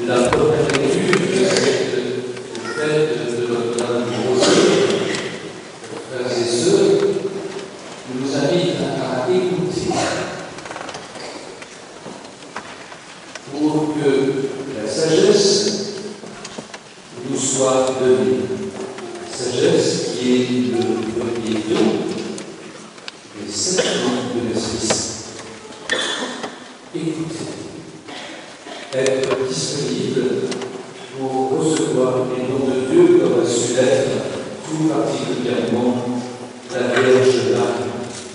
la première lecture de cette fête de Notre-Dame du Rosaire, frères et sœurs, nous invite à écouter pour que la sagesse nous soit donnée. Sagesse qui est le premier don des 7 dons de l'Esprit Saint. Écoutez, être disponible pour recevoir les dons de Dieu comme a su l'être tout particulièrement la Vierge Marie.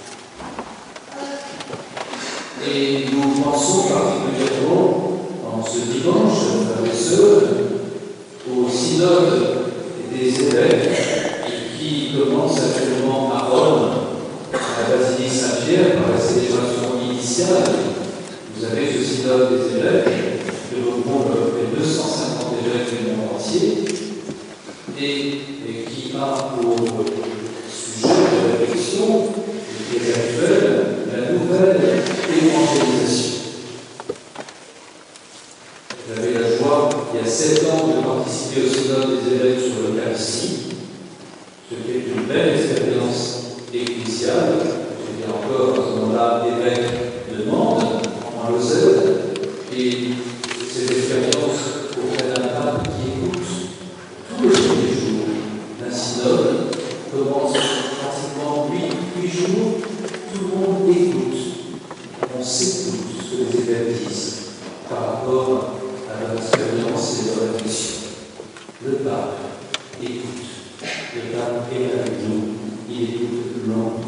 Et nous pensons particulièrement en ce dimanche, frères et sœurs, au synode des évêques qui commence actuellement à Rome, à la basilique Saint-Pierre, par la célébration initiale. Vous avez ce synode des évêques qui regroupe les 250 évêques du monde entier et qui a pour sujet de réflexion qui est actuelle la nouvelle évangélisation. J'avais la joie, il y a 7 ans, de participer au synode des évêques sur l'Eucharistie, ce qui est une belle expérience ecclésiale. J'étais encore à ce moment-là évêque de Nantes, en Lozère, et cette expérience auprès d'un pape qui écoute tous les premiers jours d'un synode commence pratiquement 8 jours, tout le monde écoute. On s'écoute ce que les évêques disent par rapport à leur expérience et leur réflexion. Le pape écoute. Le pape est avec nous. Il écoute lentement.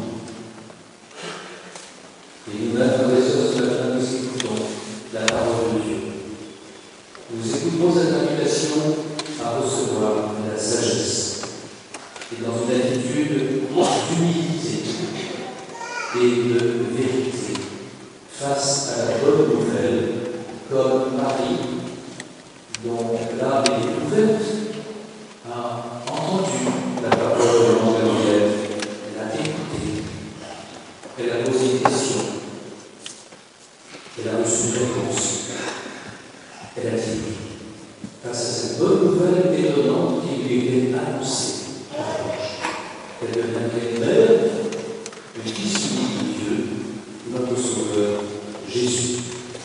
Et nous, frères et sœurs, ce matin, nous écoutons la parole de Dieu. Nous écoutons cette invitation à recevoir la sagesse. Et dans une attitude d'humilité et de vérité face à la bonne nouvelle, comme Marie, dont l'âme est ouverte, a entendu la parole de l'Evangile, elle a écouté, elle a posé une question, elle a reçu une réponse, elle a dit oui. Face à cette bonne nouvelle étonnante qui lui était annoncée, elle deviendrait mère, une disciple de Dieu, notre Sauveur, Jésus.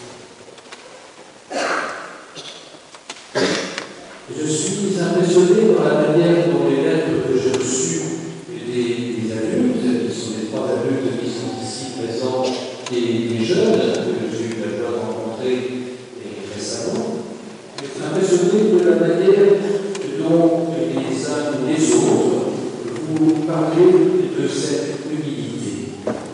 Je suis impressionné par la manière dont les lettres que j'ai reçues des adultes, qui sont les 3 adultes qui sont ici présents, et des jeunes que j'ai eu la joie de rencontrer récemment, je suis impressionné de la manière dont les uns ou les autres vous parlez de cette humilité.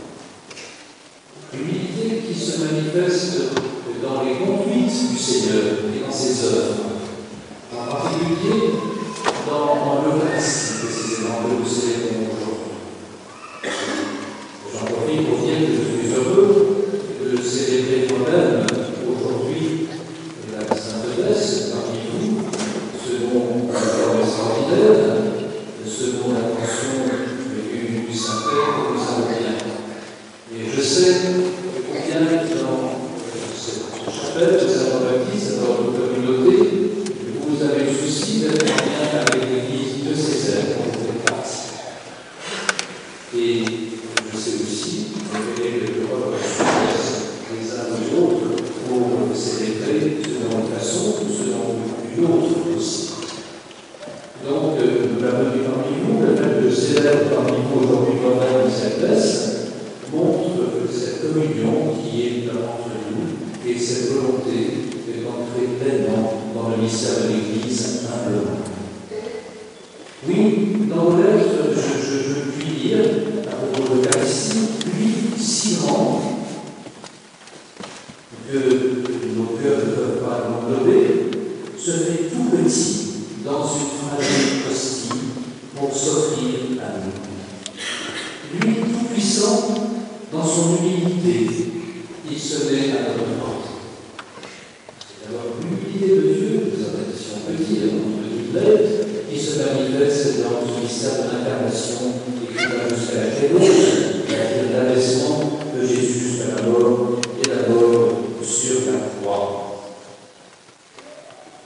Humilité qui se manifeste dans les conduites du Seigneur et dans ses œuvres. En particulier dans l'Eucharistie, précisément, que nous célébrons aujourd'hui. J'en profite pour dire que je suis heureux de célébrer moi-même aujourd'hui la Sainte Messe parmi vous, selon la forme extraordinaire, selon l'attention du Saint-Père et du Saint-Père. Et je sais combien dans cette chapelle de Saint-Baptiste, dans notre communauté, vous avez le souci d'être en lien avec l'Église de Césaire dont vous êtes partis. Et je sais aussi que les preuves les uns aux autres pour célébrer selon une façon ou selon une autre aussi. Donc, la venue parmi vous, le fait de célébrer parmi vous aujourd'hui moi-même cette messe, montre cette communion qui est entre nous et cette volonté d'entrer pleinement dans le mystère de l'Église humblement. Oui, dans vos lettres, je puis lire, à propos de l'Eucharistie, lui si grand que nos cœurs ne peuvent pas l'englober, se fait tout petit dans une fragile hostie pour s'offrir à nous. Lui, tout puissant, dans son humilité, il se met à notre porte. Alors, l'humilité de Dieu, nous avons petit, notre petite qui se manifeste dans ce mystère de l'incarnation et qui va jusqu'à la clémence, l'abaissement de Jésus jusqu'à la mort et la mort sur la croix.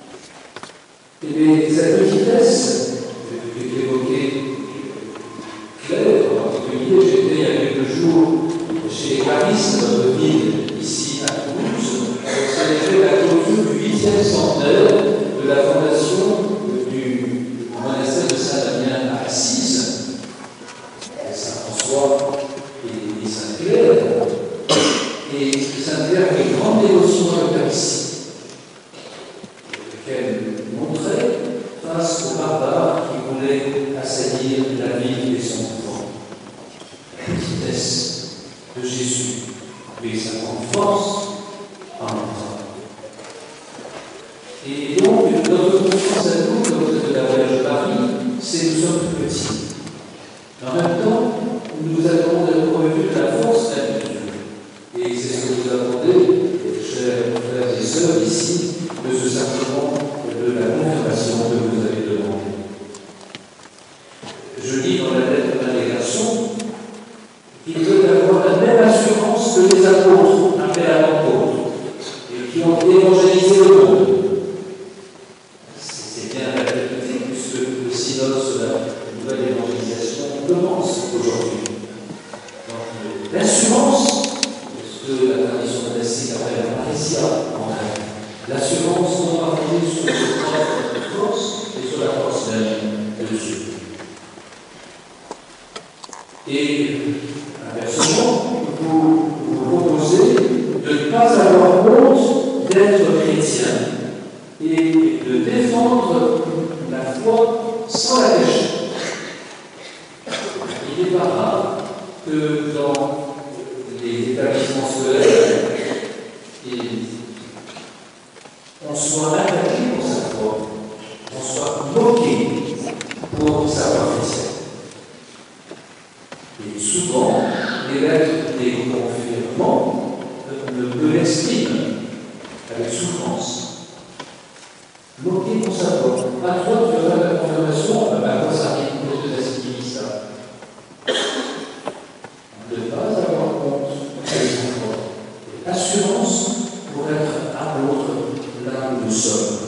Et bien, cette petitesse qu'évoquait Claire, en particulier, j'étais il y a quelques jours chez Clarisse, notre ville, ici à Toulouse, pour célébrer la clôture du 8e centenaire de la fondation du monastère de Saint-Damien à Assise, Saint-François et Sainte-Claire. Et Sainte-Claire avait une grande dévotion à l'Eucharistie, qu'elle montrait face aux barbares qui voulaient assaillir la ville et son couvent. La petitesse de Jésus, mais sa grande force en même temps. Et donc, notre confiance à nous, comme de la Vierge Marie, c'est nous sommes tout petits. En même temps, nous avons revu la force de Dieu. Et c'est ce que vous attendez, chers frères et sœurs, ici, de ce sacrement de la confirmation que vous avez demandé. Je lis dans la lettre d'intégration qu'il veut avoir la même assurance que les apôtres après la rencontre et qui ont évangélisé le monde. C'est bien la réalité, puisque le synode sur la nouvelle évangélisation commence aujourd'hui. Donc, l'assurance, ce que la tradition monastique appelle la parésia en grec, l'assurance qu'on va fonder sur notre propre force et sur la force même de Dieu. Et inversement, vous proposez de ne pas avoir honte d'être chrétien et de défendre la foi sans la cacher. Il n'est pas rare que dans les établissements scolaires, on soit attaqué pour sa foi, on soit moqué pour sa foi chrétienne. Et souvent, l'élève des confirmants le l'exprime avec souffrance. Moqué pour sa foi. À toi, tu vas faire la confirmation, à quoi ça arrive pour te t'assimiler ça. Ne pas avoir honte de sa foi. Assurance pour être à l'autre là où nous sommes.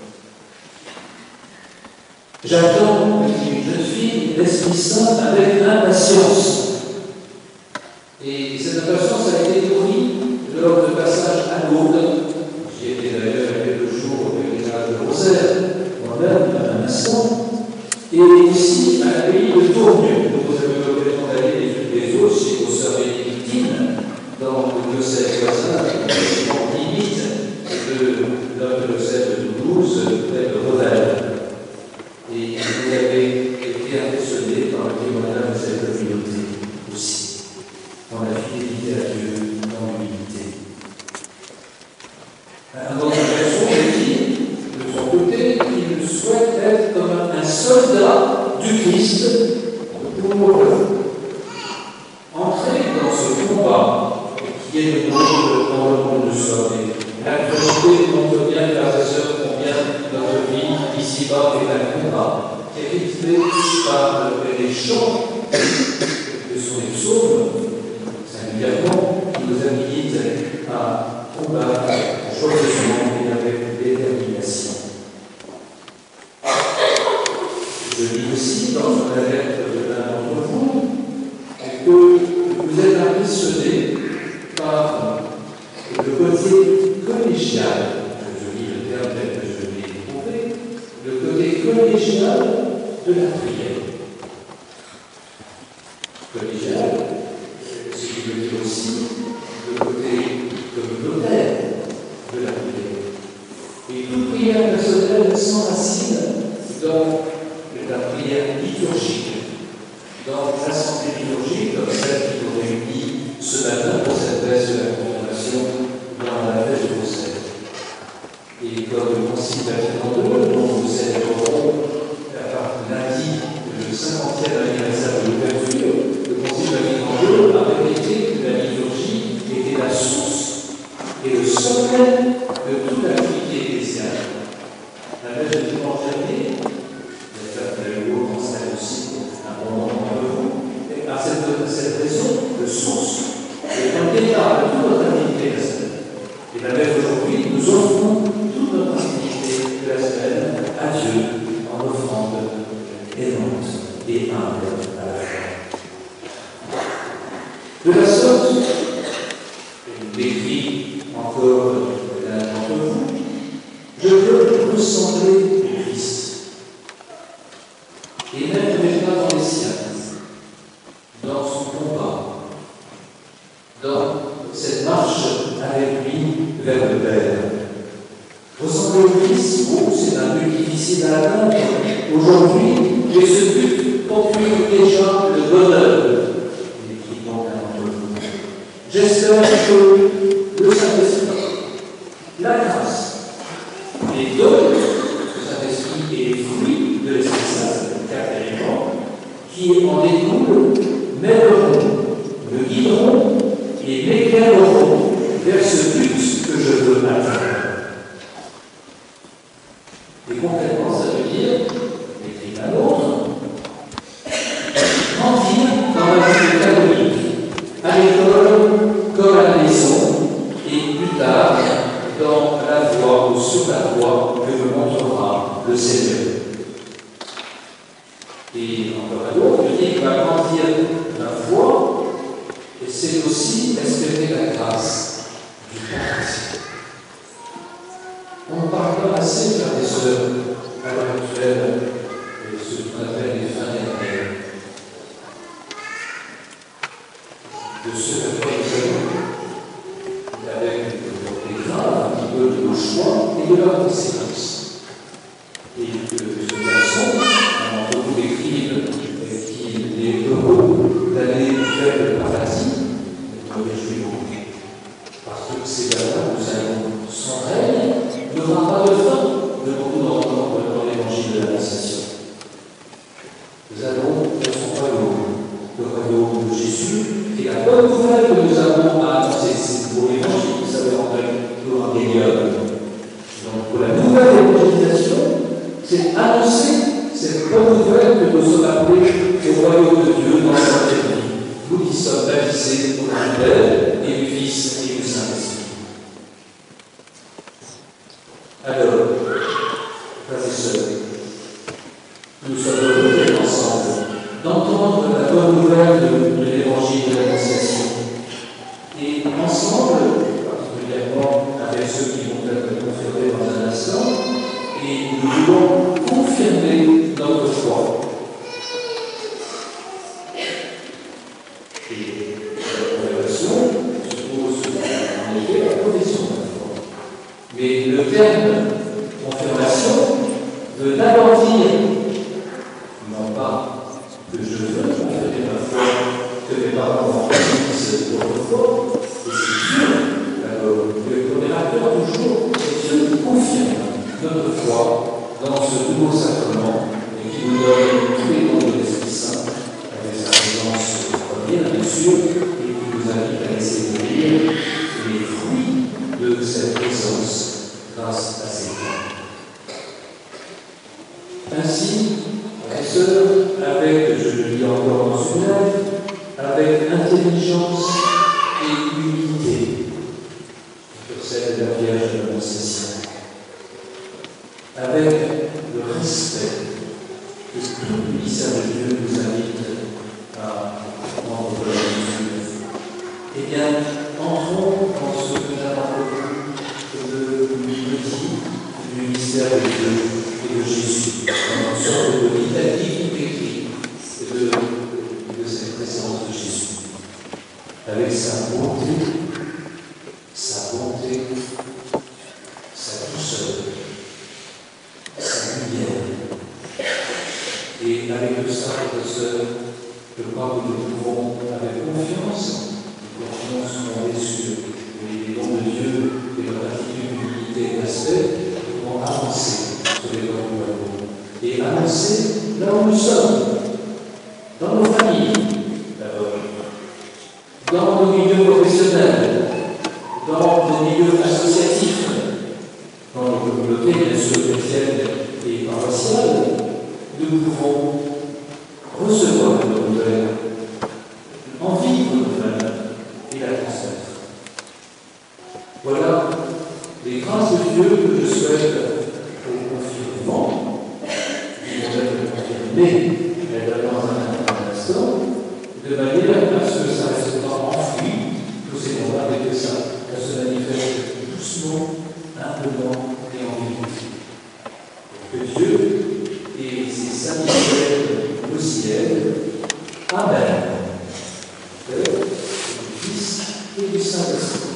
J'attends, dit une jeune fille, l'Esprit Saint avec impatience. Et cette impatience a été nourrie lors du passage à Lourdes. J'y étais d'ailleurs il y a quelques jours au pèlerinage de Rosaire, moi-même, à un instant. Et ici, à l'abbaye de Tournieu, où vous avez l'occasion d'aller les unes les autres, chez vos sœurs bénédictines, dans le diocèse voisin, en limite de notre diocèse de Toulouse, près de Rodal. Et vous avez été impressionné par le témoignage de cette communauté aussi, dans la fidélité à Dieu, dans l'humilité. Un autre version dit, de son côté, qu'il souhaite être comme un soldat du Christ pour entrer dans ce combat qui est le monde dans le monde de soi. L'actualité montre bien, frères et sœurs, combien notre vie ici-bas est un combat qui est rythmé par les chants que sont les psaumes, singulièrement, qui nous invitent à combattre joyeusement et avec détermination. Je lis aussi dans la lettre de l'un d'entre vous que vous êtes impressionné par le côté collégial, je lis le terme tel que je l'ai trouvé, le côté collégial de la prière. Collégial, ce qui veut dire aussi le côté communautaire de la prière. Et toute prière personnelle s'enracine dans la prière liturgique, dans l'assemblée liturgique comme celle qui nous réunit ce matin pour cette messe de la confirmation dans la fête de Rosaire. Et comme le Concile Vatican II, dont nous célébrerons lundi le 50e anniversaire de l'ouverture, le Concile Vatican II a répété que la liturgie était la source et le sommet de toute activité ecclésiale. La messe de dimanche dernier, j'espère que vous pensez aussi un bon moment avec vous, et à cette raison de source est un départ de toute notre activité de la semaine. Et la messe d'aujourd'hui, nous offrons toute notre activité de la semaine à Dieu. et humble à la fois. De la sorte, et décrit encore l'un d'entre vous, je veux ressembler au Christ et mettre mes pas dans les siens, dans son combat, dans cette marche avec lui vers le Père. Ressembler au Christ, c'est un but difficile à atteindre. Aujourd'hui, j'ai ce but procure déjà le bonheur. Il écrit donc à notre vous. J'espère que le Saint-Esprit, la grâce, les dons du Saint-Esprit et les fruits de l'Esprit Saint, carrément, qui en découlent, m'aideront, me guideront et m'éclaireront vers ce but que je veux atteindre. Et concrètement, ça veut dire, écrit à l'autre, grandir dans la vie catholique, à l'école comme à la maison, et plus tard dans la voie ou sur la voie que me montrera le Seigneur. Et encore à l'autre, je dis qu'il va grandir dans la foi, et c'est aussi espérer la grâce du Père. On ne parle pas assez, frères et sœurs, à l'heure actuelle, de ce qu'on appelle les fins dernières, de ce à quoi nous allons, avec les graves un petit peu de nos choix et de leurs conséquences. Et que ce garçon, un d'entre vous écrivent qu'il est heureux d'aller faire le paradis, nous réjouissons. Parce que ces gars-là, nous allons sans règne, n'aura pas de fin de beaucoup d'entendre dans l'évangile de l'Annonciation. Nous allons dans son royaume, le royaume de Jésus, et la bonne nouvelle que nous avons à annoncer, c'est pour l'évangile, vous savez, en l'Evangélium. Donc, pour la nouvelle évangélisation, c'est annoncer cette bonne nouvelle que nous sommes appelés au royaume de Dieu dans sa vie. Nous qui sommes baptisés au nom du Père et du Fils et du Saint-Esprit. Alors, frères et sœurs, nous sommes heureux ensemble d'entendre la bonne nouvelle de l'évangile de l'Annonciation. Et ensemble, particulièrement avec ceux qui vont être confirmés dans un instant, et nous voulons confirmer notre foi. Et la confirmation suppose en effet la profession de la foi. Mais le terme confirmation veut d'abord dire, non pas que je veux confirmer ma foi, que mes parents remplissent votre foi, et c'est Dieu, alors, le modérateur toujours, c'est Dieu qui confirme notre foi dans ce nouveau sacrement et qui nous donne tous les dons de l'Esprit Saint, avec sa présence première, bien sûr, et qui nous invite à laisser mourir les fruits de cette présence grâce à ces dons. Ainsi, frères et sœurs, avec, je le dis encore dans ce live, avec intelligence et humilité, sur celle de la Vierge de l'Annonciation, avec le respect que tout le ministère de Dieu nous invite à prendre de la mesure. Eh bien, entrons dans ce que j'avais le petit du ministère de Dieu et de Jésus, dans une sorte de litanie écrit de cette présence de Jésus, avec sa bonté, sa douceur, sa lumière. Et avec tout ça, frères et sœurs, je crois que nous pouvons, avec confiance qu'on est sur les dons de Dieu et notre attitude d'humilité et de respect, nous pouvons avancer sur les dons du royaume. Et avancer là où nous sommes, dans nos familles, d'abord, dans nos milieux professionnels, dans nos milieux associatifs, dans nos communautés, bien sûr, chrétiennes et paroissiales, nous pouvons recevoir nos nouvelles, en vivre nos nouvelles et la transmettre. Voilà les grâces de Dieu que je souhaite au confinement, qui vont être confirmées dans simplement et en vérité. Que Dieu et ses serviteurs au ciel, Amen. Père, du Fils et du Saint-Esprit.